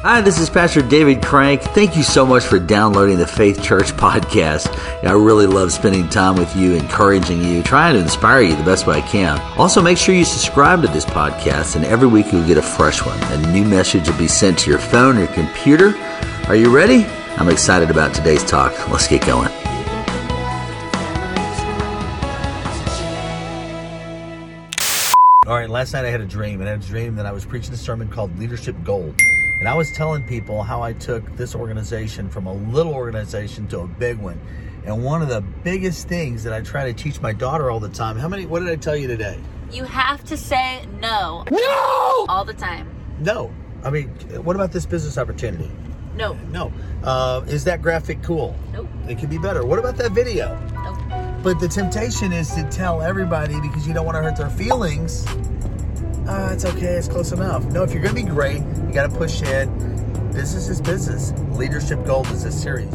Hi, this is Pastor David Crank. Thank you so much for downloading the Faith Church podcast. I really love spending time with you, encouraging you, trying to inspire you the best way I can. Also, make sure you subscribe to this podcast, and every week you'll get a fresh one. A new message will be sent to your phone or your computer. Are you ready? I'm excited about today's talk. Let's get going. All right, last night I had a dream, and I had a dream that I was preaching a sermon called Leadership Gold. And I was telling people how I took this organization from a little organization to a big one. And one of the biggest things that I try to teach my daughter all the time, what did I tell you today? You have to say no. No! All the time. No. I mean, what about this business opportunity? No. No. Is that graphic cool? Nope. It could be better. What about that video? Nope. But the temptation is to tell everybody because you don't want to hurt their feelings. It's okay, it's close enough. No, if you're going to be great, you got to push in. Business is business. Leadership Gold is this series.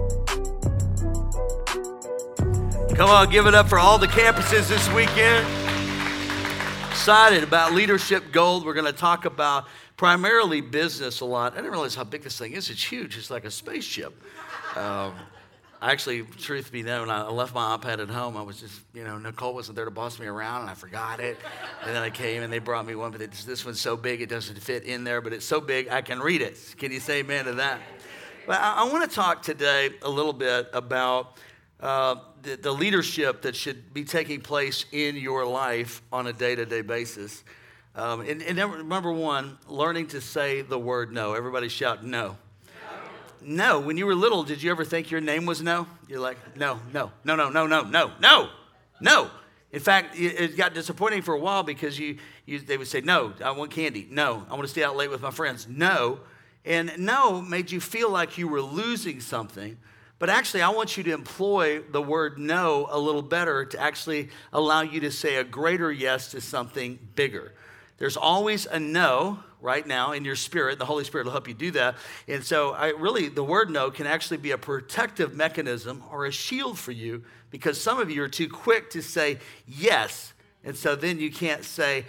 Come on, give it up for all the campuses this weekend. Excited about Leadership Gold. We're going to talk about primarily business a lot. I didn't realize how big this thing is. It's huge. It's like a spaceship. Actually, truth be known, I left my iPad at home. I was just, Nicole wasn't there to boss me around, and I forgot it. And then I came, and they brought me one, but this one's so big, it doesn't fit in there, but it's so big, I can read it. Can you say amen to that? But I want to talk today a little bit about the leadership that should be taking place in your life on a day-to-day basis. And number one, learning to say the word no. Everybody shout no. No. When you were little, did you ever think your name was no? You're like, no. In fact, it got disappointing for a while because they would say, no, I want candy. No, I want to stay out late with my friends. No. And no made you feel like you were losing something. But actually, I want you to employ the word no a little better to actually allow you to say a greater yes to something bigger. There's always a no right now in your spirit. The Holy Spirit will help you do that. And so the word no can actually be a protective mechanism or a shield for you because some of you are too quick to say yes. And so then you can't say,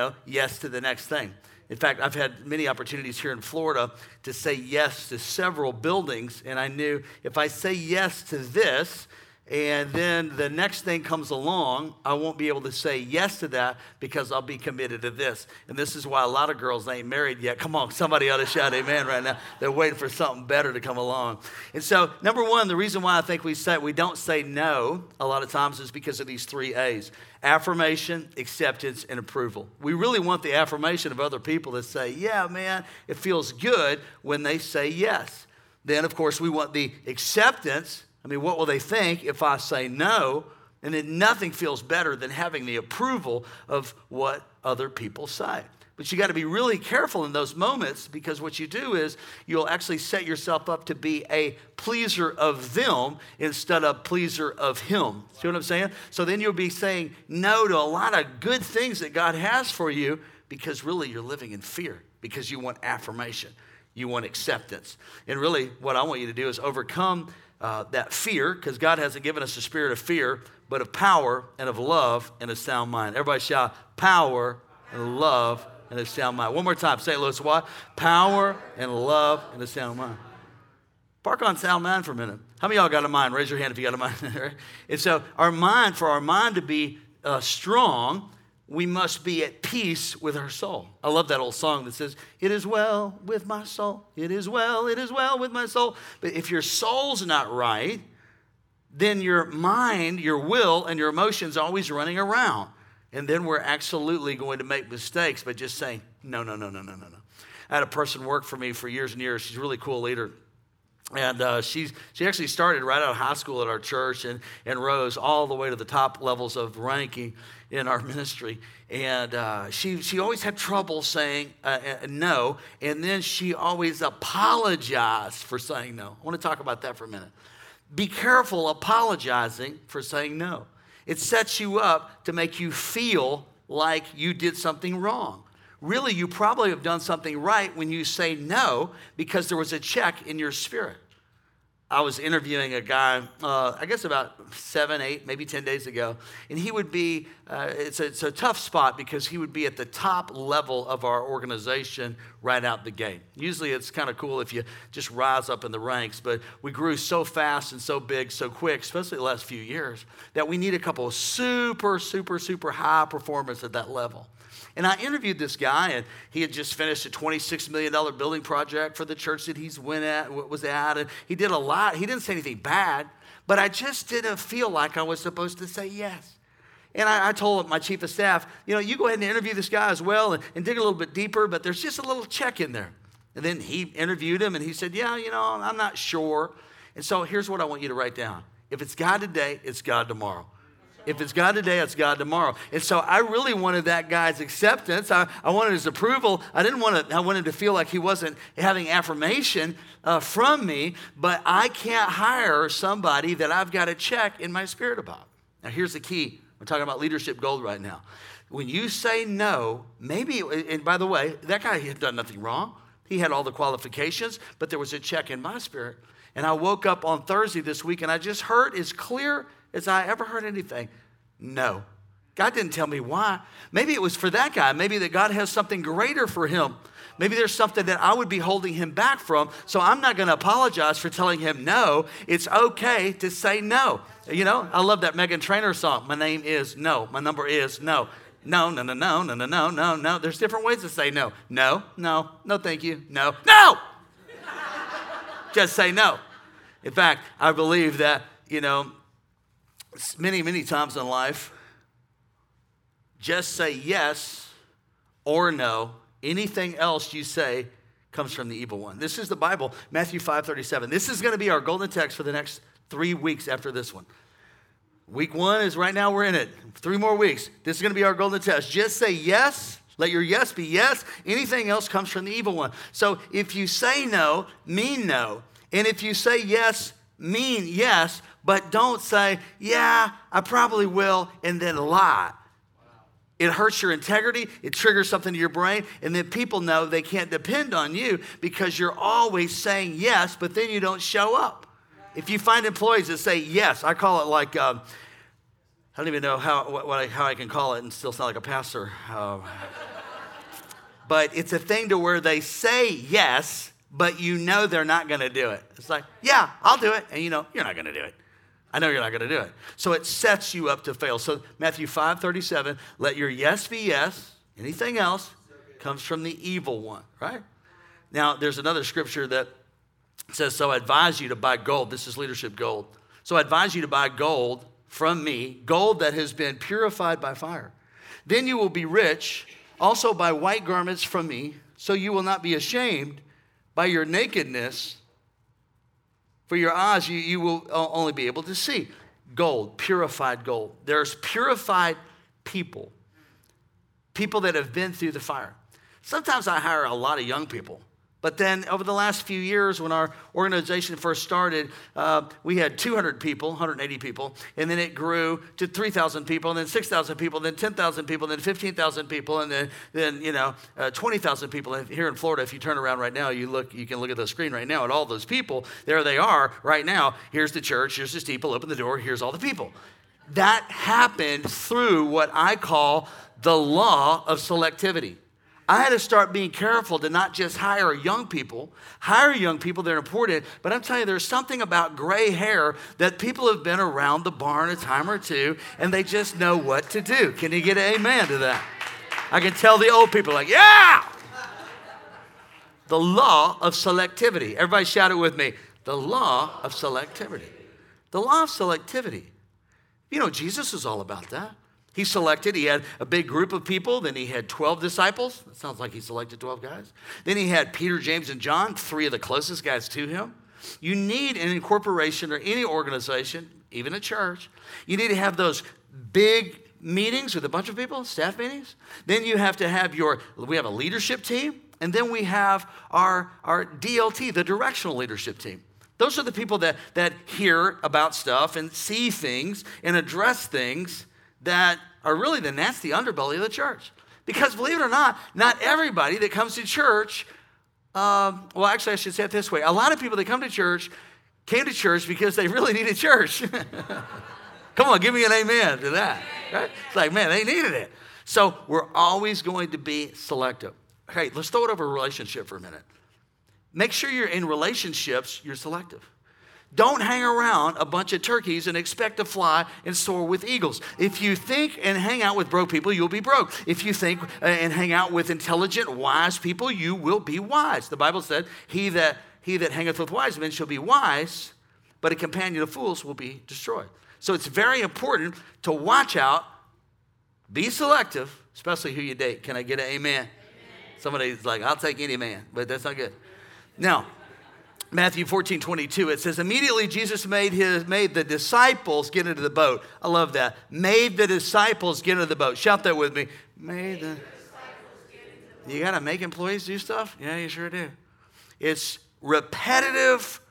yes to the next thing. In fact, I've had many opportunities here in Florida to say yes to several buildings. And I knew if I say yes to this, and then the next thing comes along, I won't be able to say yes to that because I'll be committed to this. And this is why a lot of girls ain't married yet. Come on, somebody ought to shout amen right now. They're waiting for something better to come along. And so, number one, the reason why I think we don't say no a lot of times is because of these 3 A's. Affirmation, acceptance, and approval. We really want the affirmation of other people that say, yeah, man, it feels good when they say yes. Then, of course, we want the acceptance. What will they think if I say no? And then nothing feels better than having the approval of what other people say. But you got to be really careful in those moments because what you do is you'll actually set yourself up to be a pleaser of them instead of pleaser of him. See what I'm saying? So then you'll be saying no to a lot of good things that God has for you because really you're living in fear because you want affirmation. You want acceptance. And really what I want you to do is overcome that fear, because God hasn't given us a spirit of fear, but of power and of love and a sound mind. Everybody shout, power and love and a sound mind. One more time, St. Louis, what? Power and love and a sound mind. Park on sound mind for a minute. How many of y'all got a mind? Raise your hand if you got a mind. And so for our mind to be strong, we must be at peace with our soul. I love that old song that says, it is well with my soul. It is well with my soul. But if your soul's not right, then your mind, your will, and your emotions are always running around. And then we're absolutely going to make mistakes by just saying, no. I had a person work for me for years and years. She's a really cool leader. And she actually started right out of high school at our church and rose all the way to the top levels of ranking in our ministry. And she always had trouble saying no, and then she always apologized for saying no. I want to talk about that for a minute. Be careful apologizing for saying no. It sets you up to make you feel like you did something wrong. Really, you probably have done something right when you say no because there was a check in your spirit. I was interviewing a guy, I guess about 7, 8, maybe 10 days ago, and he would be, it's a tough spot because he would be at the top level of our organization right out the gate. Usually it's kind of cool if you just rise up in the ranks, but we grew so fast and so big, so quick, especially the last few years, that we need a couple of super high performers at that level. And I interviewed this guy, and he had just finished a $26 million building project for the church that was at. And he did a lot. He didn't say anything bad, but I just didn't feel like I was supposed to say yes. And I told my chief of staff, you go ahead and interview this guy as well and dig a little bit deeper, but there's just a little check in there. And then he interviewed him, and he said, I'm not sure. And so here's what I want you to write down. If it's God today, it's God tomorrow. If it's God today, it's God tomorrow. And so I really wanted that guy's acceptance. I wanted his approval. I wanted him to feel like he wasn't having affirmation from me, but I can't hire somebody that I've got to check in my spirit about. Now, here's the key. We're talking about leadership gold right now. When you say no, maybe, and by the way, that guy had done nothing wrong. He had all the qualifications, but there was a check in my spirit. And I woke up on Thursday this week, and I just heard as clear as I ever heard anything, no. God didn't tell me why. Maybe it was for that guy. Maybe that God has something greater for him. Maybe there's something that I would be holding him back from, so I'm not going to apologize for telling him no. It's okay to say no. I love that Meghan Trainor song. My name is no. My number is no. No. There's different ways to say no. No, thank you. No. Just say no. In fact, I believe that, many times in life, just say yes or no. Anything else you say comes from the evil one. This is the Bible, Matthew 5:37. This is going to be our golden text for the next 3 weeks after this one. Week 1 is right now, we're in it. 3 more weeks. This is going to be our golden text. Just say yes. Let your yes be yes. Anything else comes from the evil one. So if you say no, mean no. And if you say yes, mean yes, but don't say, yeah, I probably will, and then lie. It hurts your integrity. It triggers something to your brain. And then people know they can't depend on you because you're always saying yes, but then you don't show up. If you find employees that say yes, I call it like, I don't even know how I can call it and still sound like a pastor. But it's a thing to where they say yes, but they're not going to do it. It's like, yeah, I'll do it. And you're not going to do it. I know you're not going to do it. So it sets you up to fail. So Matthew 5:37, let your yes be yes. Anything else comes from the evil one, right? Now, there's another scripture that says, so I advise you to buy gold. This is leadership gold. So I advise you to buy gold from me, gold that has been purified by fire. Then you will be rich. Also buy white garments from me, so you will not be ashamed by your nakedness. For your eyes, you will only be able to see. Gold, purified gold. There's purified people that have been through the fire. Sometimes I hire a lot of young people. But then over the last few years, when our organization first started, we had 200 people, 180 people, and then it grew to 3,000 people, and then 6,000 people, then 10,000 people, then 15,000 people, and then 20,000 people. And here in Florida, if you turn around right now, you can look at the screen right now at all those people. There they are right now. Here's the church. Here's the steeple. Open the door. Here's all the people. That happened through what I call the law of selectivity. I had to start being careful to not just hire young people. Hire young people, they're important. But I'm telling you, there's something about gray hair that people have been around the barn a time or two, and they just know what to do. Can you get an amen to that? I can tell the old people like, yeah! The law of selectivity. Everybody shout it with me. The law of selectivity. The law of selectivity. Jesus is all about that. He had a big group of people. Then he had 12 disciples. It sounds like he selected 12 guys. Then he had Peter, James, and John, 3 of the closest guys to him. You need an incorporation or any organization, even a church. You need to have those big meetings with a bunch of people, staff meetings. Then you have to have we have a leadership team. And then we have our DLT, the directional leadership team. Those are the people that hear about stuff and see things and address things that are really the nasty underbelly of the church. Because believe it or not everybody that comes to church, actually I should say it this way. A lot of people that come to church came to church because they really needed church. Come on, give me an amen to that. Right? It's like, man, they needed it. So we're always going to be selective. Okay, let's throw it over a relationship for a minute. Make sure you're in relationships, you're selective. Don't hang around a bunch of turkeys and expect to fly and soar with eagles. If you think and hang out with broke people, you'll be broke. If you think and hang out with intelligent, wise people, you will be wise. The Bible said, he that hangeth with wise men shall be wise, but a companion of fools will be destroyed. So it's very important to watch out, be selective, especially who you date. Can I get an amen? Somebody's like, I'll take any man, but that's not good. Now, Matthew 14:22, it says, immediately Jesus made the disciples get into the boat. I love that. Made the disciples get into the boat. Shout that with me. You got to make employees do stuff? Yeah, you sure do. It's repetitive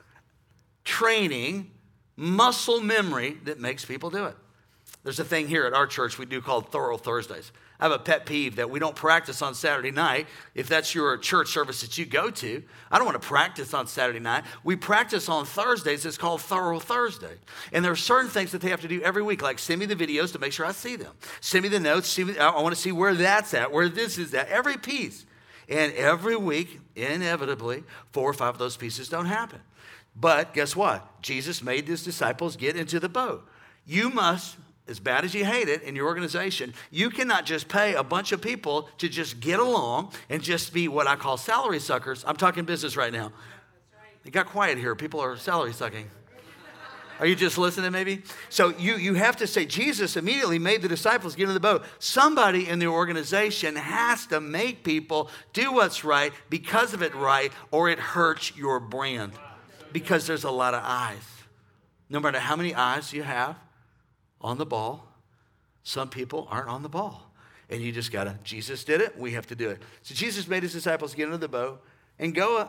training, muscle memory that makes people do it. There's a thing here at our church we do called Thorough Thursdays. I have a pet peeve that we don't practice on Saturday night. If that's your church service that you go to, I don't want to practice on Saturday night. We practice on Thursdays. It's called Thorough Thursday. And there are certain things that they have to do every week, like send me the videos to make sure I see them. Send me the notes. I want to see where that's at, where this is at, every piece. And every week, inevitably, 4 or 5 of those pieces don't happen. But guess what? Jesus made his disciples get into the boat. You must, as bad as you hate it in your organization, you cannot just pay a bunch of people to just get along and just be what I call salary suckers. I'm talking business right now. It got quiet here. People are salary sucking. Are you just listening maybe? So you have to say, Jesus immediately made the disciples get in the boat. Somebody in the organization has to make people do what's right because of it right, or it hurts your brand. Because there's a lot of eyes. No matter how many eyes you have on the ball, some people aren't on the ball. And you just gotta, Jesus did it, we have to do it. So Jesus made his disciples get into the boat and go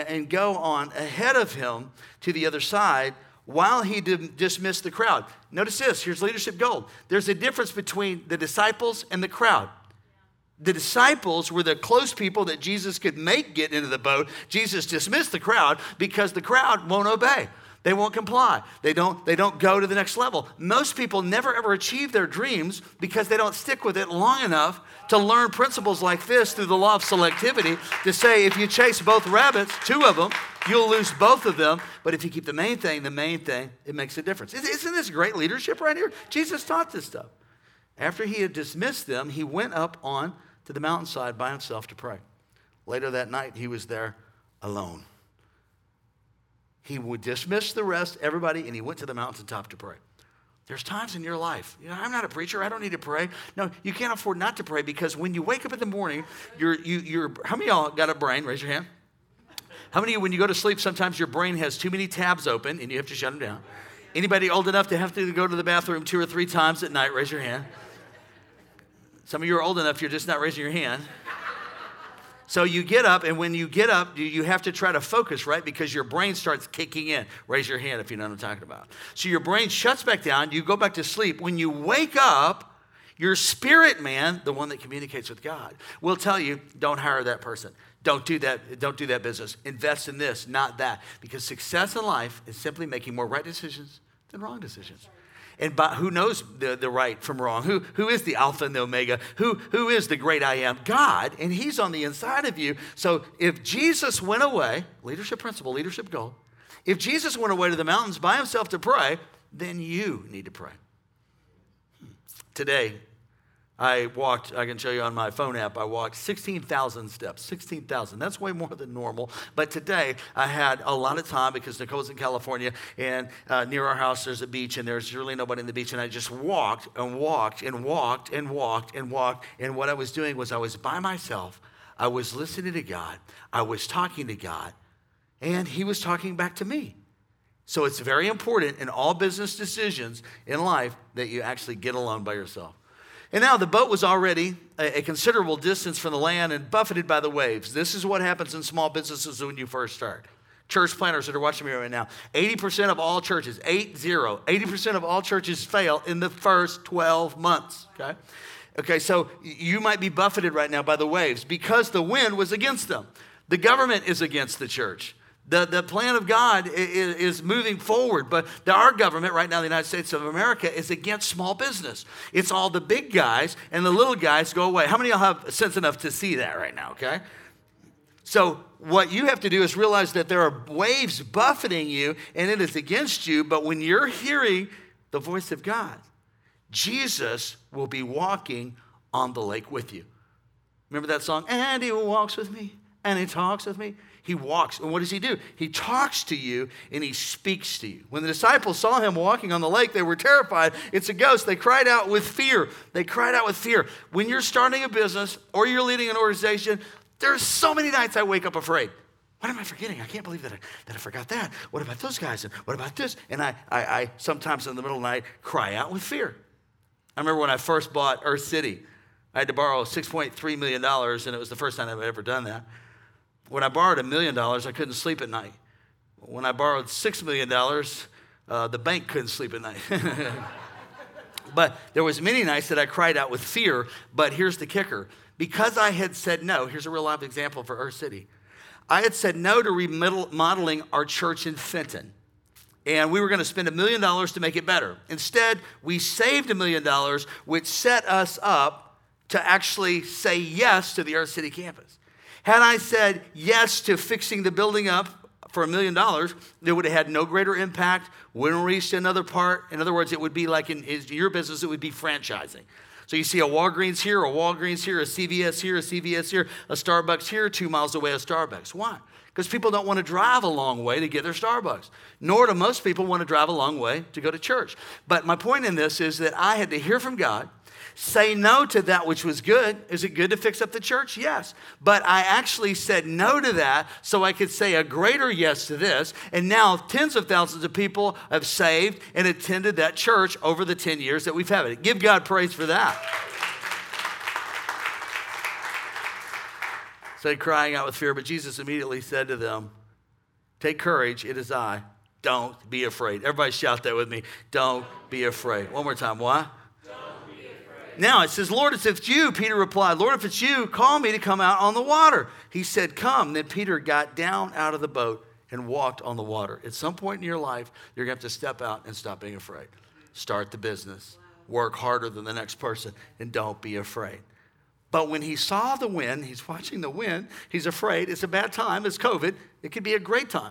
on ahead of him to the other side while he dismissed the crowd. Notice this, here's leadership gold. There's a difference between the disciples and the crowd. The disciples were the close people that Jesus could make get into the boat. Jesus dismissed the crowd because the crowd won't obey. They won't comply. They don't go to the next level. Most people never ever achieve their dreams because they don't stick with it long enough to learn principles like this through the law of selectivity to say if you chase both rabbits, 2 of them, you'll lose both of them. But if you keep the main thing, it makes a difference. Isn't this great leadership right here? Jesus taught this stuff. After he had dismissed them, he went up on to the mountainside by himself to pray. Later that night, he was there alone. He would dismiss the rest, everybody, and he went to the mountaintop to pray. There's times in your life, I'm not a preacher, I don't need to pray. No, you can't afford not to pray because when you wake up in the morning, how many of y'all got a brain? Raise your hand. How many of you, when you go to sleep, sometimes your brain has too many tabs open and you have to shut them down? Anybody old enough to have to go to the bathroom 2 or 3 times at night? Raise your hand. Some of you are old enough, you're just not raising your hand. So you get up, and when you get up, you have to try to focus, right? Because your brain starts kicking in. Raise your hand if you know what I'm talking about. So your brain shuts back down, you go back to sleep. When you wake up, your spirit man, the one that communicates with God, will tell you, don't hire that person. Don't do that business. Invest in this, not that. Because success in life is simply making more right decisions than wrong decisions. And who knows the right from wrong? Who is the Alpha and the Omega? Who is the great I am? God, and he's on the inside of you. So if Jesus went away, leadership principle, leadership goal, if Jesus went away to the mountains by himself to pray, then you need to pray. Today, I can show you on my phone app, I walked 16,000 steps, 16,000. That's way more than normal. But today, I had a lot of time because Nicole's in California, and near our house, there's a beach, and there's really nobody in the beach. And I just walked and walked and walked and walked and walked. And what I was doing was I was by myself. I was listening to God. I was talking to God. And he was talking back to me. So it's very important in all business decisions in life that you actually get alone by yourself. And now the boat was already a considerable distance from the land and buffeted by the waves. This is what happens in small businesses when you first start. Church planners that are watching me right now, 80% of all churches, 80% of all churches fail in the first 12 months, okay? Okay, so you might be buffeted right now by the waves because the wind was against them. The government is against the church. The plan of God is moving forward, but our government right now, the United States of America, is against small business. It's all the big guys, and the little guys go away. How many of y'all have sense enough to see that right now, okay? So what you have to do is realize that there are waves buffeting you, and it is against you, but when you're hearing the voice of God, Jesus will be walking on the lake with you. Remember that song? And he walks with me, and he talks with me. He walks, and what does he do? He talks to you, and he speaks to you. When the disciples saw him walking on the lake, they were terrified. It's a ghost. They cried out with fear. They cried out with fear. When you're starting a business or you're leading an organization, there's so many nights I wake up afraid. What am I forgetting? I can't believe that I forgot that. What about those guys? And what about this? And I sometimes in the middle of the night cry out with fear. I remember when I first bought Earth City, I had to borrow $6.3 million, and it was the first time I've ever done that. When I borrowed $1 million, I couldn't sleep at night. When I borrowed $6 million, the bank couldn't sleep at night. But there was many nights that I cried out with fear, but here's the kicker. Because I had said no, here's a real life example for Earth City. I had said no to remodeling our church in Fenton. And we were going to spend $1 million to make it better. Instead, we saved $1 million, which set us up to actually say yes to the Earth City campus. Had I said yes to fixing the building up for $1 million, it would have had no greater impact, wouldn't reach another part. In other words, it would be like in your business, it would be franchising. So you see a Walgreens here, a Walgreens here, a CVS here, a CVS here, a Starbucks here, 2 miles away a Starbucks. Why? Because people don't want to drive a long way to get their Starbucks, nor do most people want to drive a long way to go to church. But my point in this is that I had to hear from God, say no to that which was good. Is it good to fix up the church? Yes. But I actually said no to that so I could say a greater yes to this. And now tens of thousands of people have saved and attended that church over the 10 years that we've had it. Give God praise for that. So they're crying out with fear, but Jesus immediately said to them, take courage, it is I. Don't be afraid. Everybody shout that with me. Don't be afraid. One more time. Why? Now it says, Lord, if it's you, Peter replied, Lord, if it's you, call me to come out on the water. He said, come. Then Peter got down out of the boat and walked on the water. At some point in your life, you're going to have to step out and stop being afraid. Start the business. Work harder than the next person, and don't be afraid. But when he saw the wind, he's watching the wind, he's afraid. It's a bad time. It's COVID. It could be a great time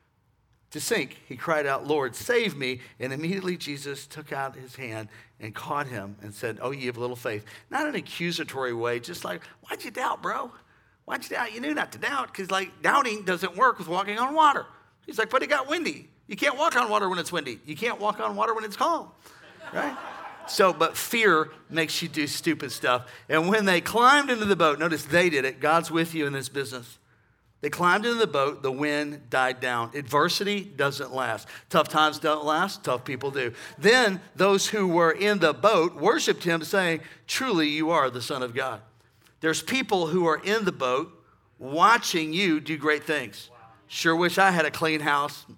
to sink. He cried out, Lord, save me. And immediately Jesus took out his hand and caught him and said, oh, ye of little faith. Not an accusatory way, just like, why'd you doubt, bro? Why'd you doubt? You knew not to doubt, because like doubting doesn't work with walking on water. He's like, but it got windy. You can't walk on water when it's windy. You can't walk on water when it's calm, right? So, but fear makes you do stupid stuff. And when they climbed into the boat, notice they did it. God's with you in this business. They climbed into the boat, the wind died down. Adversity doesn't last. Tough times don't last, tough people do. Then those who were in the boat worshiped him, saying, truly you are the Son of God. There's people who are in the boat watching you do great things. Wow. Sure wish I had a clean house.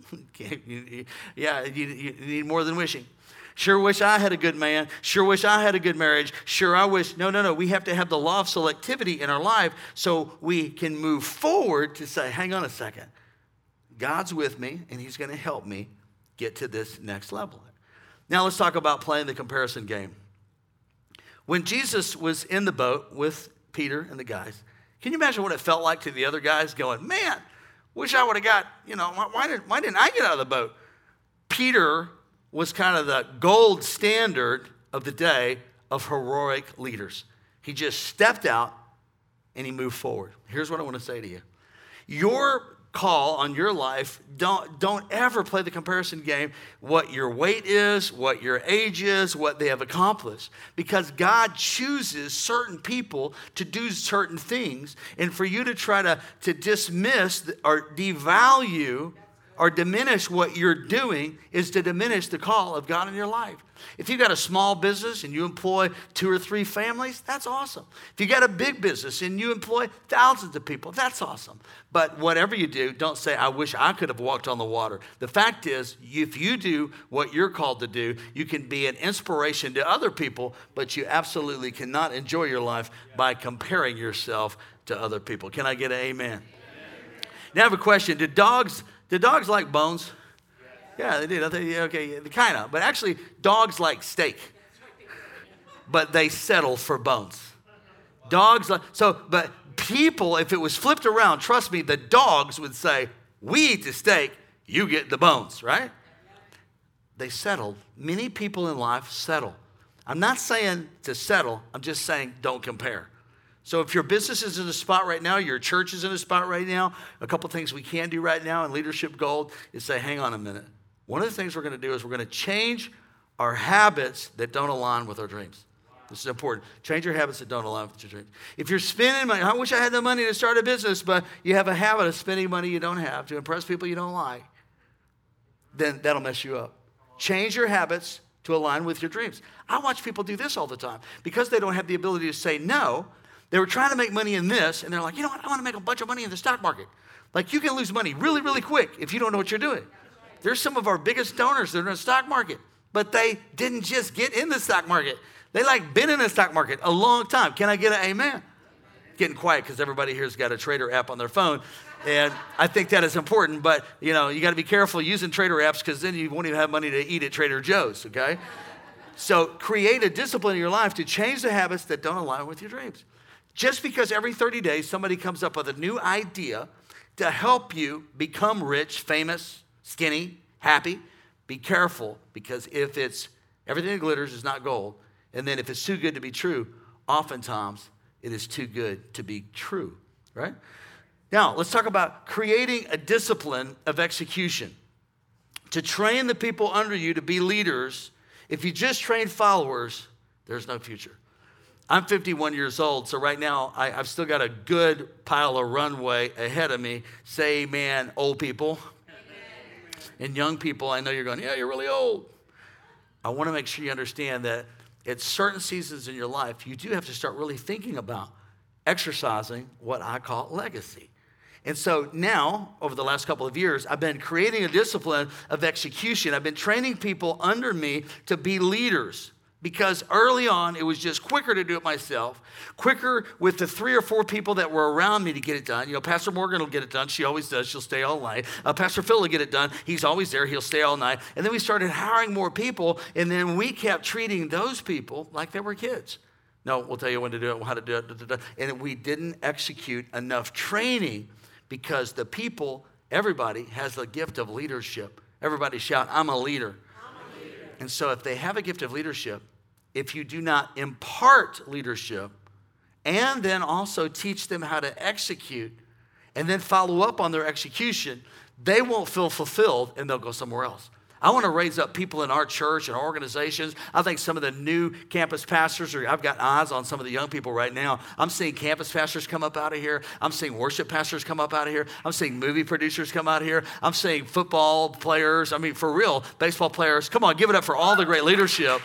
Yeah, you need more than wishing. Sure wish I had a good man. Sure wish I had a good marriage. Sure I wish. No. We have to have the law of selectivity in our life so we can move forward to say, hang on a second. God's with me, and he's going to help me get to this next level. Now let's talk about playing the comparison game. When Jesus was in the boat with Peter and the guys, can you imagine what it felt like to the other guys going, man, wish I would have got, why didn't I get out of the boat? Peter was kind of the gold standard of the day of heroic leaders. He just stepped out and he moved forward. Here's what I want to say to you. Your call on your life, don't ever play the comparison game, what your weight is, what your age is, what they have accomplished. Because God chooses certain people to do certain things. And for you to try to dismiss or devalue or diminish what you're doing is to diminish the call of God in your life. If you've got a small business and you employ 2 or 3 families, that's awesome. If you got a big business and you employ thousands of people, that's awesome. But whatever you do, don't say, I wish I could have walked on the water. The fact is, if you do what you're called to do, you can be an inspiration to other people, but you absolutely cannot enjoy your life by comparing yourself to other people. Can I get an amen? Now I have a question. Did dogs like bones? Yeah, they did. I think, okay, kind of. But actually, dogs like steak. But they settle for bones. But people, if it was flipped around, trust me, the dogs would say, we eat the steak, you get the bones, right? They settled. Many people in life settle. I'm not saying to settle, I'm just saying don't compare. So if your business is in a spot right now, your church is in a spot right now, a couple things we can do right now in Leadership Gold is say, hang on a minute. One of the things we're going to do is we're going to change our habits that don't align with our dreams. This is important. Change your habits that don't align with your dreams. If you're spending money, I wish I had the money to start a business, but you have a habit of spending money you don't have to impress people you don't like, then that'll mess you up. Change your habits to align with your dreams. I watch people do this all the time. Because they don't have the ability to say no, they were trying to make money in this, and they're like, you know what, I want to make a bunch of money in the stock market. Like, you can lose money really, really quick if you don't know what you're doing. There's some of our biggest donors that are in the stock market, but they didn't just get in the stock market. They been in the stock market a long time. Can I get an amen? Getting quiet because everybody here's got a trader app on their phone. And I think that is important, but you got to be careful using trader apps because then you won't even have money to eat at Trader Joe's, okay? So create a discipline in your life to change the habits that don't align with your dreams. Just because every 30 days somebody comes up with a new idea to help you become rich, famous, skinny, happy, be careful, because if it's everything that glitters is not gold, and then if it's too good to be true, oftentimes it is too good to be true, right? Now, let's talk about creating a discipline of execution. To train the people under you to be leaders, if you just train followers, there's no future. I'm 51 years old, so right now I've still got a good pile of runway ahead of me. Say amen, old people. Amen. And young people, I know you're going, yeah, you're really old. I want to make sure you understand that at certain seasons in your life, you do have to start really thinking about exercising what I call legacy. And so now, over the last couple of years, I've been creating a discipline of execution. I've been training people under me to be leaders, because early on, it was just quicker to do it myself, quicker with the 3 or 4 people that were around me to get it done. Pastor Morgan will get it done. She always does. She'll stay all night. Pastor Phil will get it done. He's always there. He'll stay all night. And then we started hiring more people, and then we kept treating those people like they were kids. No, we'll tell you when to do it, how to do it. And we didn't execute enough training because the people, everybody has the gift of leadership. Everybody shout, I'm a leader. And so if they have a gift of leadership, if you do not impart leadership and then also teach them how to execute and then follow up on their execution, they won't feel fulfilled and they'll go somewhere else. I want to raise up people in our church and our organizations. I think some of the new campus pastors, I've got eyes on some of the young people right now. I'm seeing campus pastors come up out of here. I'm seeing worship pastors come up out of here. I'm seeing movie producers come out of here. I'm seeing football players. I mean, for real, baseball players. Come on, give it up for all the great leadership.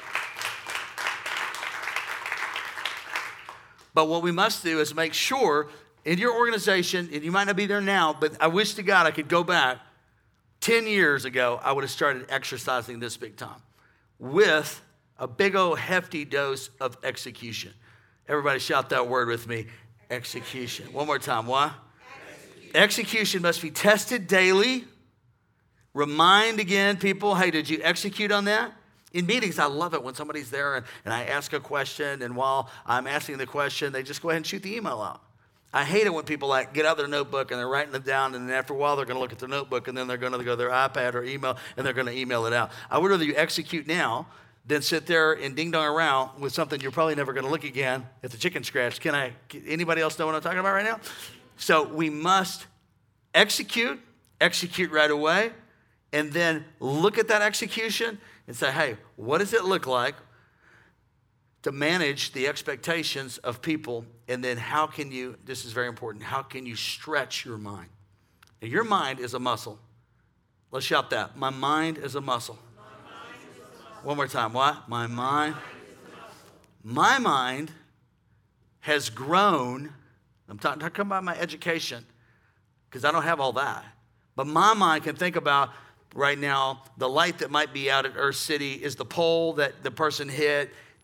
But what we must do is make sure in your organization, and you might not be there now, but I wish to God I could go back 10 years ago, I would have started exercising this big time with a big old hefty dose of execution. Everybody shout that word with me, execution. One more time, what? Execution must be tested daily. Remind again people, hey, did you execute on that? In meetings, I love it when somebody's there and I ask a question, and while I'm asking the question, they just go ahead and shoot the email out. I hate it when people get out their notebook and they're writing it down, and then after a while they're going to look at their notebook, and then they're going to go to their iPad or email, and they're going to email it out. I would rather you execute now than sit there and ding-dong around with something you're probably never going to look again at the chicken scratch. Anybody else know what I'm talking about right now? So we must execute right away, and then look at that execution and say, hey, what does it look like to manage the expectations of people? And then how can you, this is very important, how can you stretch your mind? Now, your mind is a muscle. Let's shout that. My mind is a muscle. One more time. What? My mind. My mind has grown. I'm talking about my education, because I don't have all that. But my mind can think about right now, the light that might be out at Earth City is the pole that the person hit.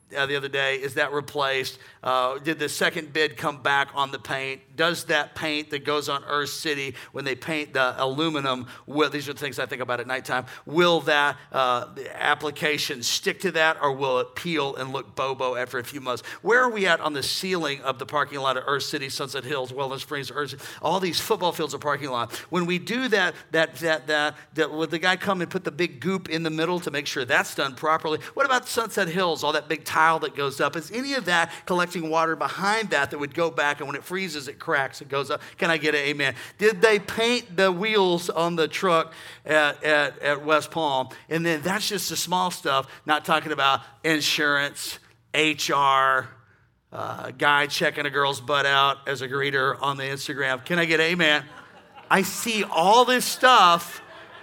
the other day, is that replaced? Did the second bid come back on the paint? Does that paint that goes on Earth City when they paint the aluminum, these are the things I think about at nighttime, will that application stick to that, or will it peel and look bobo after a few months? Where are we at on the ceiling of the parking lot of Earth City, Sunset Hills, Wellness Springs, all these football fields of parking lot? When we do that, would the guy come and put the big goop in the middle to make sure that's done properly? What about Sunset Hills, all that big tile that goes up? Is any of that collecting water behind that would go back, and when it freezes, it cracks, it goes up? Can I get an amen? Did they paint the wheels on the truck at West Palm? And then that's just the small stuff, not talking about insurance, HR, guy checking a girl's butt out as a greeter on the Instagram. Can I get an amen? I see all this stuff,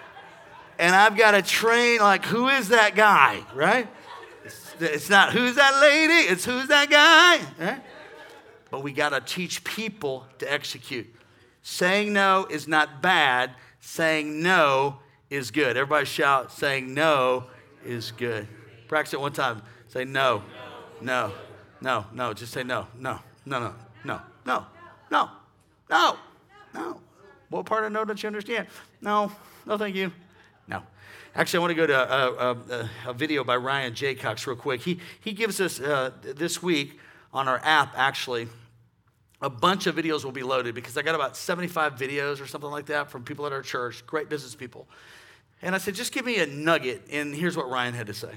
and I've got to train, like, who is that guy, right? It's not who's that lady, it's who's that guy, right? But we got to teach people to execute. Saying no is not bad. Saying no is good. Everybody shout, saying no is good. Practice it one time. Say no, no, no, no. Just say no, no, no, no, no, no, no, no, no. What part of no don't you understand? No, no, thank you. No. Actually, I want to go to a video by Ryan Jaycox real quick. He gives us this week on our app, actually, a bunch of videos will be loaded because I got about 75 videos or something like that from people at our church, great business people. And I said, just give me a nugget, and here's what Ryan had to say.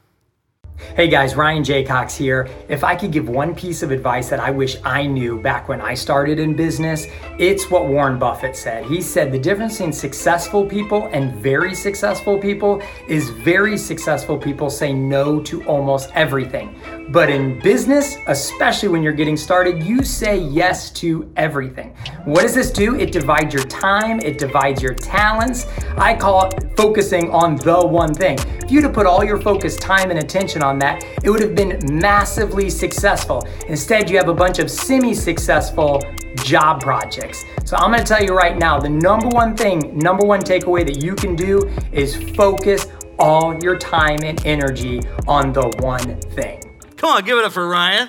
Hey guys, Ryan Jaycox here. If I could give one piece of advice that I wish I knew back when I started in business, it's what Warren Buffett said. He said the difference in successful people and very successful people is very successful people say no to almost everything. But in business, especially when you're getting started, you say yes to everything. What does this do? It divides your time, it divides your talents. I call it focusing on the one thing. If you'd have put all your focus, time, and attention on that, it would have been massively successful. Instead, you have a bunch of semi-successful job projects. So I'm gonna tell you right now, the number one takeaway that you can do is focus all your time and energy on the one thing. Come on, give it up for Ryan.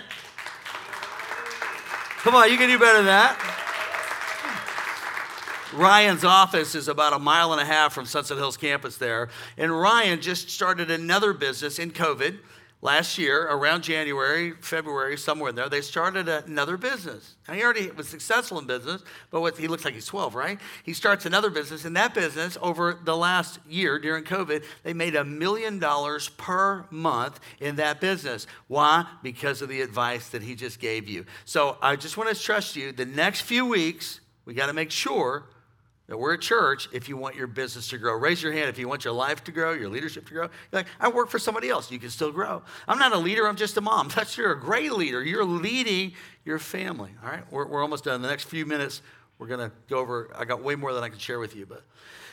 Come on, you can do better than that. Ryan's office is about 1.5 miles from Sunset Hills campus there. And Ryan just started another business in COVID last year, around January, February, somewhere in there. They started another business. And he already was successful in business, but he looks like he's 12, right? He starts another business. In that business, over the last year during COVID, they made $1 million per month in that business. Why? Because of the advice that he just gave you. So I just want to trust you. The next few weeks, we got to make sure that we're a church if you want your business to grow. Raise your hand if you want your life to grow, your leadership to grow. You're like, I work for somebody else. You can still grow. I'm not a leader. I'm just a mom. You're a great leader. You're leading your family. All right, we're almost done. In the next few minutes, we're going to go over. I got way more than I can share with you. But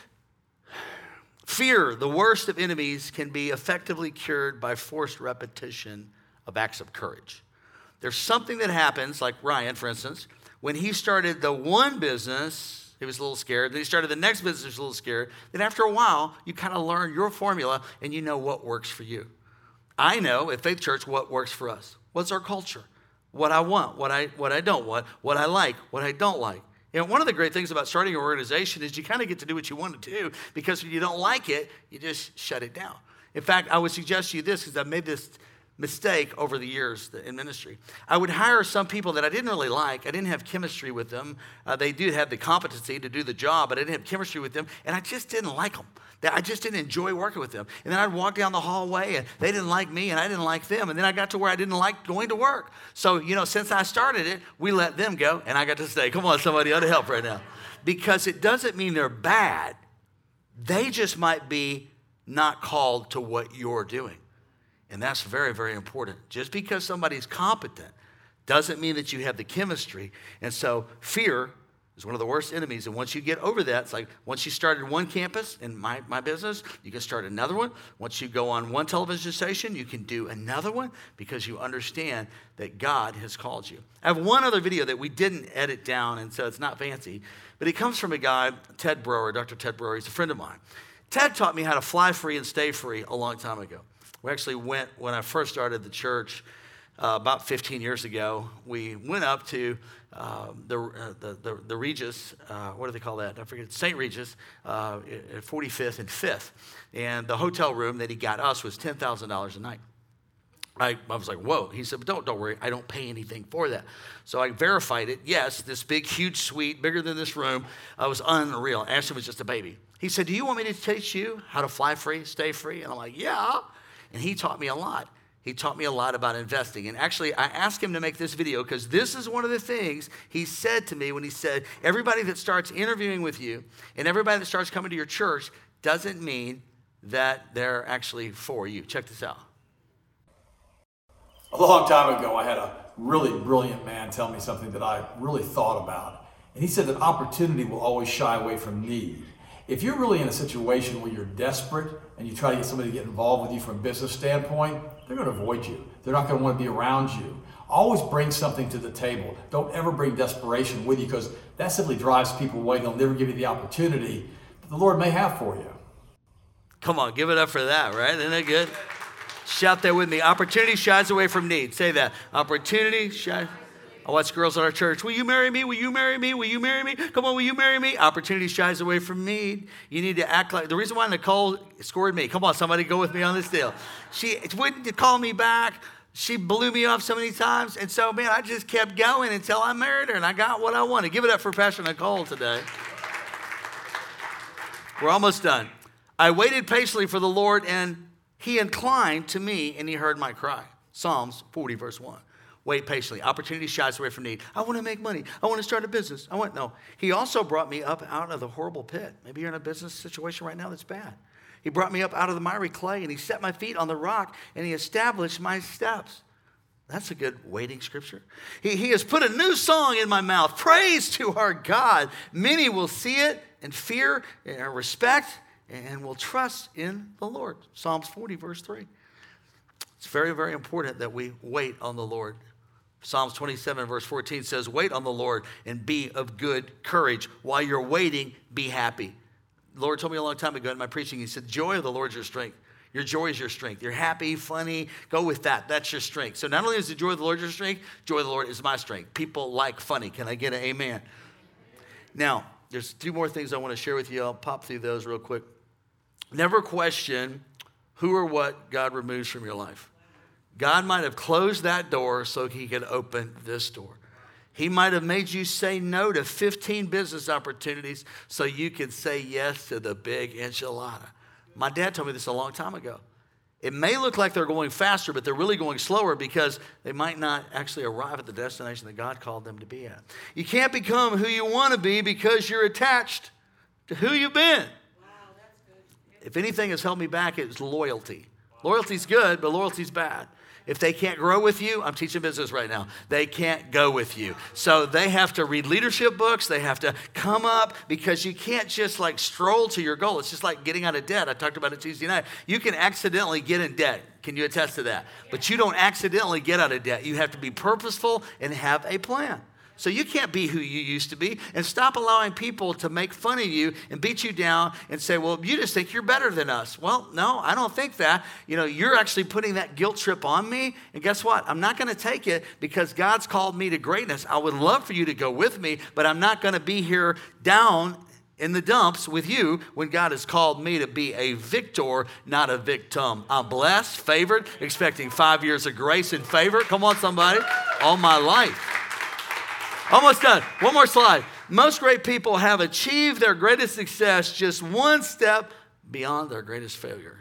fear, the worst of enemies, can be effectively cured by forced repetition of acts of courage. There's something that happens, like Ryan, for instance, when he started the one business, he was a little scared. Then he started the next business, he was a little scared. Then after a while, you kind of learn your formula and you know what works for you. I know at Faith Church what works for us. What's our culture? What I want, what I don't want, what I like, what I don't like. You know, one of the great things about starting an organization is you kind of get to do what you want to do, because when you don't like it, you just shut it down. In fact, I would suggest to you this, because I've made this mistake over the years in ministry. I would hire some people that I didn't really like. I didn't have chemistry with them. They did have the competency to do the job, but I didn't have chemistry with them, and I just didn't like them. I just didn't enjoy working with them. And then I'd walk down the hallway, and they didn't like me, and I didn't like them. And then I got to where I didn't like going to work. So, since I started it, we let them go, and I got to stay. Come on, somebody ought to help right now. Because it doesn't mean they're bad. They just might be not called to what you're doing. And that's very, very important. Just because somebody's competent doesn't mean that you have the chemistry. And so fear is one of the worst enemies. And once you get over that, it's like once you started one campus in my business, you can start another one. Once you go on one television station, you can do another one, because you understand that God has called you. I have one other video that we didn't edit down, and so it's not fancy, but it comes from a guy, Ted Broer, Dr. Ted Broer. He's a friend of mine. Ted taught me how to fly free and stay free a long time ago. We actually went, when I first started the church about 15 years ago, we went up to the Regis, what do they call that? I forget, St. Regis, at 45th and 5th. And the hotel room that he got us was $10,000 a night. I was like, whoa. He said, but don't worry, I don't pay anything for that. So I verified it. Yes, this big, huge suite, bigger than this room, was unreal. Ashton was just a baby. He said, do you want me to teach you how to fly free, stay free? And I'm like, yeah. And he taught me a lot. He taught me a lot about investing. And actually, I asked him to make this video because this is one of the things he said to me when he said, everybody that starts interviewing with you and everybody that starts coming to your church doesn't mean that they're actually for you. Check this out. A long time ago, I had a really brilliant man tell me something that I really thought about. And he said that opportunity will always shy away from need. If you're really in a situation where you're desperate and you try to get somebody to get involved with you from a business standpoint, they're going to avoid you. They're not going to want to be around you. Always bring something to the table. Don't ever bring desperation with you because that simply drives people away. They'll never give you the opportunity that the Lord may have for you. Come on, give it up for that, right? Isn't that good? Shout that with me. Opportunity shies away from need. Say that. Opportunity shies. I watch girls at our church. Will you marry me? Will you marry me? Will you marry me? Come on, will you marry me? Opportunity shies away from need. You need to act like, the reason why Nicole scored me, come on, somebody go with me on this deal. She wouldn't call me back. She blew me off so many times. And so, man, I just kept going until I married her and I got what I wanted. Give it up for Pastor Nicole today. We're almost done. I waited patiently for the Lord and he inclined to me and he heard my cry. Psalms 40 verse 1. Wait patiently. Opportunity shies away from need. I want to make money. I want to start a business. No. He also brought me up out of the horrible pit. Maybe you're in a business situation right now that's bad. He brought me up out of the miry clay and he set my feet on the rock and he established my steps. That's a good waiting scripture. He has put a new song in my mouth. Praise to our God. Many will see it and fear and respect and will trust in the Lord. Psalms 40 verse 3. It's very, very important that we wait on the Lord. Psalms 27 verse 14 says, wait on the Lord and be of good courage. While you're waiting, be happy. The Lord told me a long time ago in my preaching, he said, joy of the Lord is your strength. Your joy is your strength. You're happy, funny, go with that. That's your strength. So not only is the joy of the Lord your strength, joy of the Lord is my strength. People like funny. Can I get an amen? Now, there's 2 more things I want to share with you. I'll pop through those real quick. Never question who or what God removes from your life. God might have closed that door so he could open this door. He might have made you say no to 15 business opportunities so you could say yes to the big enchilada. My dad told me this a long time ago. It may look like they're going faster, but they're really going slower because they might not actually arrive at the destination that God called them to be at. You can't become who you want to be because you're attached to who you've been. Wow, that's good. If anything has held me back, it's loyalty. Loyalty's good, but loyalty's bad. If they can't grow with you, I'm teaching business right now, they can't go with you. So they have to read leadership books. They have to come up because you can't just like stroll to your goal. It's just like getting out of debt. I talked about it Tuesday night. You can accidentally get in debt. Can you attest to that? But you don't accidentally get out of debt. You have to be purposeful and have a plan. So you can't be who you used to be, and stop allowing people to make fun of you and beat you down and say, well, you just think you're better than us. Well, no, I don't think that. You're actually putting that guilt trip on me. And guess what? I'm not going to take it because God's called me to greatness. I would love for you to go with me, but I'm not going to be here down in the dumps with you when God has called me to be a victor, not a victim. I'm blessed, favored, expecting 5 years of grace and favor. Come on, somebody. All my life. Almost done. One more slide. Most great people have achieved their greatest success just one step beyond their greatest failure.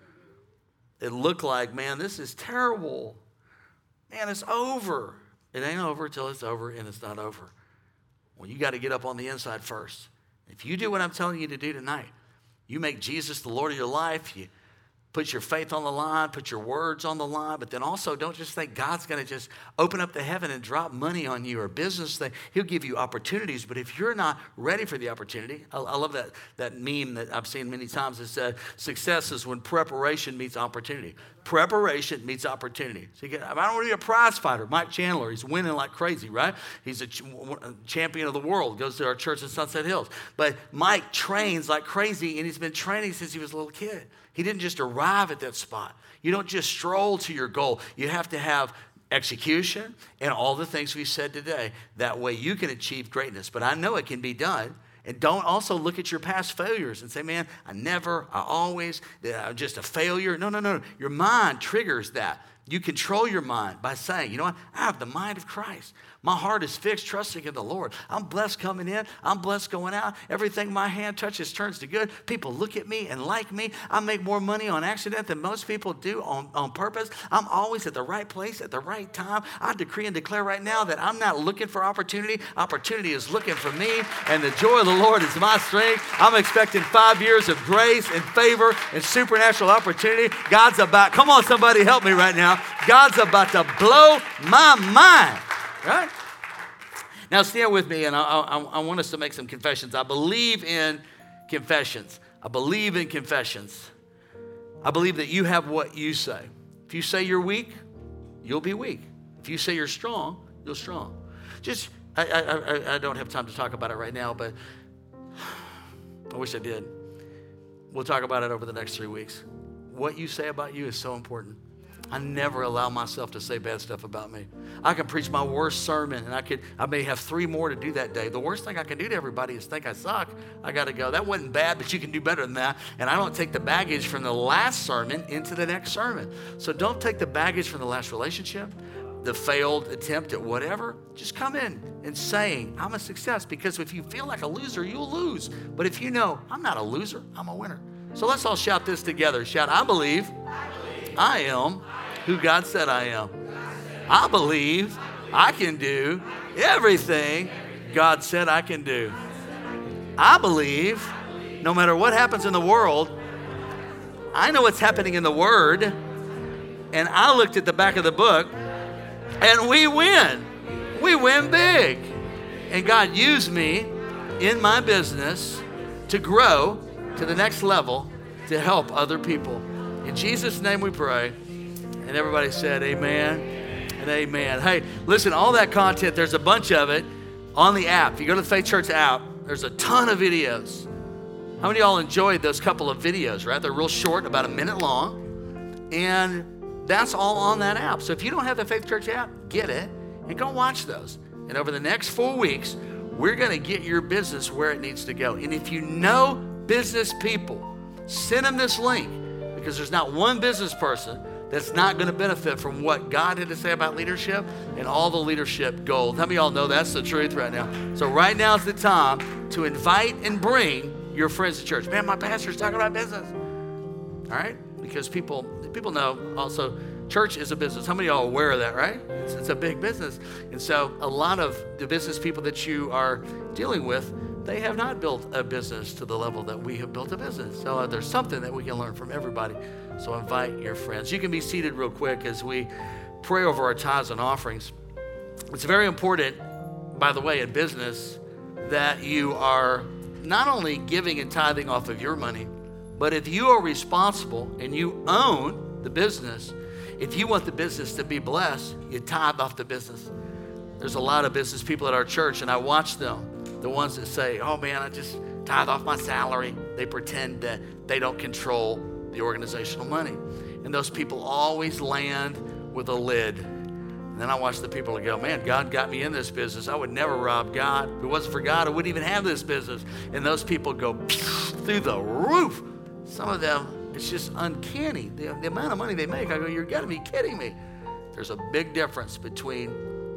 It looked like, man, this is terrible. Man, it's over. It ain't over till it's over, and it's not over. Well, you got to get up on the inside first. If you do what I'm telling you to do tonight, you make Jesus the Lord of your life, you put your faith on the line, put your words on the line, but then also don't just think God's going to just open up the heaven and drop money on you or business thing. He'll give you opportunities, but if you're not ready for the opportunity, I love that meme that I've seen many times that said, success is when preparation meets opportunity. Preparation meets opportunity. So I don't want to be a prize fighter. Mike Chandler, he's winning like crazy, right? He's a champion of the world, goes to our church in Sunset Hills. But Mike trains like crazy, and he's been training since he was a little kid. He didn't just arrive arrive at that spot. You don't just stroll to your goal. You have to have execution and all the things we said today. That way you can achieve greatness. But I know it can be done. And don't also look at your past failures and say, man, I always, I'm just a failure. No. Your mind triggers that. You control your mind by saying, you know what? I have the mind of Christ. My heart is fixed, trusting in the Lord. I'm blessed coming in. I'm blessed going out. Everything my hand touches turns to good. People look at me and like me. I make more money on accident than most people do on purpose. I'm always at the right place at the right time. I decree and declare right now that I'm not looking for opportunity. Opportunity is looking for me, and the joy of the Lord is my strength. I'm expecting 5 years of grace and favor and supernatural opportunity. God's about, come on, somebody help me right now. God's about to blow my mind. Right? Now stand with me, and I want us to make some confessions. I believe in confessions. I believe in confessions. I believe that you have what you say. If you say you're weak, you'll be weak. If you say you're strong, you're strong. I don't have time to talk about it right now, but I wish I did. We'll talk about it over the next 3 weeks. What you say about you is so important. I never allow myself to say bad stuff about me. I can preach my worst sermon, and I may have 3 more to do that day. The worst thing I can do to everybody is think I suck. I got to go. That wasn't bad, but you can do better than that. And I don't take the baggage from the last sermon into the next sermon. So don't take the baggage from the last relationship, the failed attempt at whatever. Just come in and saying, I'm a success. Because if you feel like a loser, you'll lose. But if you know, I'm not a loser, I'm a winner. So let's all shout this together. Shout, I believe I am who God said I am. I believe I can do everything God said I can do. I believe no matter what happens in the world, I know what's happening in the Word, and I looked at the back of the book, and we win. We win big. And God used me in my business to grow to the next level to help other people. In Jesus' name we pray. And everybody said amen and amen. Hey, listen, all that content, there's a bunch of it on the app. If you go to the Faith Church app, there's a ton of videos. How many of y'all enjoyed those couple of videos, right? They're real short, about 1 minute long. And that's all on that app. So if you don't have the Faith Church app, get it and go watch those. And over the next 4 weeks, we're going to get your business where it needs to go. And if you know business people, send them this link, because there's not one business person that's not going to benefit from what God had to say about leadership and all the leadership gold. How many of y'all know that's the truth right now? So right now is the time to invite and bring your friends to church. Man, my pastor's talking about business. All right? Because people know also church is a business. How many of y'all are aware of that, right? It's a big business. And so a lot of the business people that you are dealing with, they have not built a business to the level that we have built a business. So there's something that we can learn from everybody. So invite your friends. You can be seated real quick as we pray over our tithes and offerings. It's very important, by the way, in business that you are not only giving and tithing off of your money, but if you are responsible and you own the business, if you want the business to be blessed, you tithe off the business. There's a lot of business people at our church, and I watch them. The ones that say, oh man, I just tithe off my salary. They pretend that they don't control the organizational money. And those people always land with a lid. And then I watch the people that go, man, God got me in this business. I would never rob God. If it wasn't for God, I wouldn't even have this business. And those people go through the roof. Some of them, it's just uncanny. The amount of money they make, I go, you're gotta be kidding me. There's a big difference between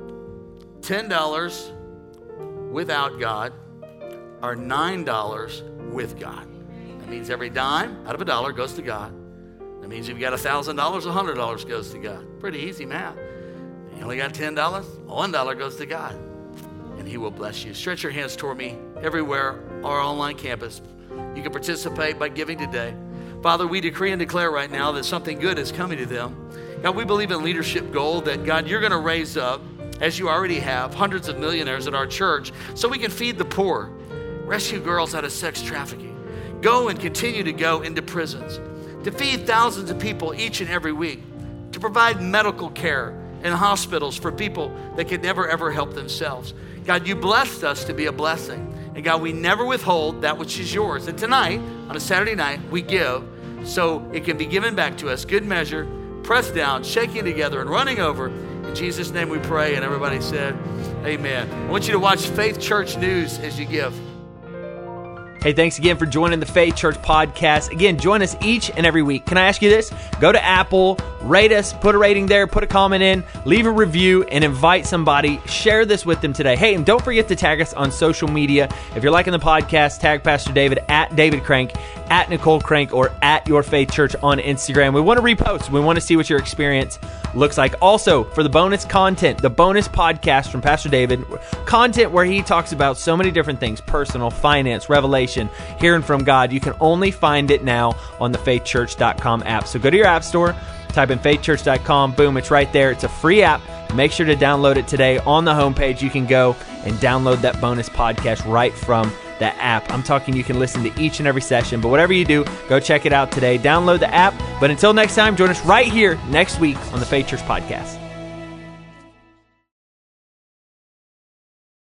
$10 without God or $9 with God. That means every dime out of $1 goes to God. That means if you got $1,000, $100 goes to God. Pretty easy math. You only got $10, $1 goes to God, and He will bless you. Stretch your hands toward me everywhere, our online campus. You can participate by giving today. Father, we decree and declare right now that something good is coming to them. God, we believe in leadership gold, that God, you're going to raise up, as you already have, hundreds of millionaires at our church so we can feed the poor, rescue girls out of sex trafficking, go and continue to go into prisons, to feed thousands of people each and every week, to provide medical care in hospitals for people that could never, ever help themselves. God, you blessed us to be a blessing. And God, we never withhold that which is yours. And tonight, on a Saturday night, we give so it can be given back to us. Good measure, pressed down, shaking together, and running over. In Jesus' name we pray, and everybody said, amen. I want you to watch Faith Church News as you give. Hey, thanks again for joining the Faith Church Podcast. Again, join us each and every week. Can I ask you this? Go to Apple, rate us, put a rating there, put a comment in, leave a review, and invite somebody. Share this with them today. Hey, and don't forget to tag us on social media. If you're liking the podcast, tag Pastor David at David Crank, at Nicole Crank, or at Your Faith Church on Instagram. We want to repost. We want to see what your experience looks like. Also, for the bonus content, the bonus podcast from Pastor David, content where he talks about so many different things, personal, finance, revelation, hearing from God. You can only find it now on the faithchurch.com app. So go to your app store, type in faithchurch.com, boom, it's right there. It's a free app. Make sure to download it today. On the homepage, you can go and download that bonus podcast right from the app. I'm talking you can listen to each and every session, but whatever you do, go check it out today. Download the app. But until next time, join us right here next week on the Faith Church Podcast.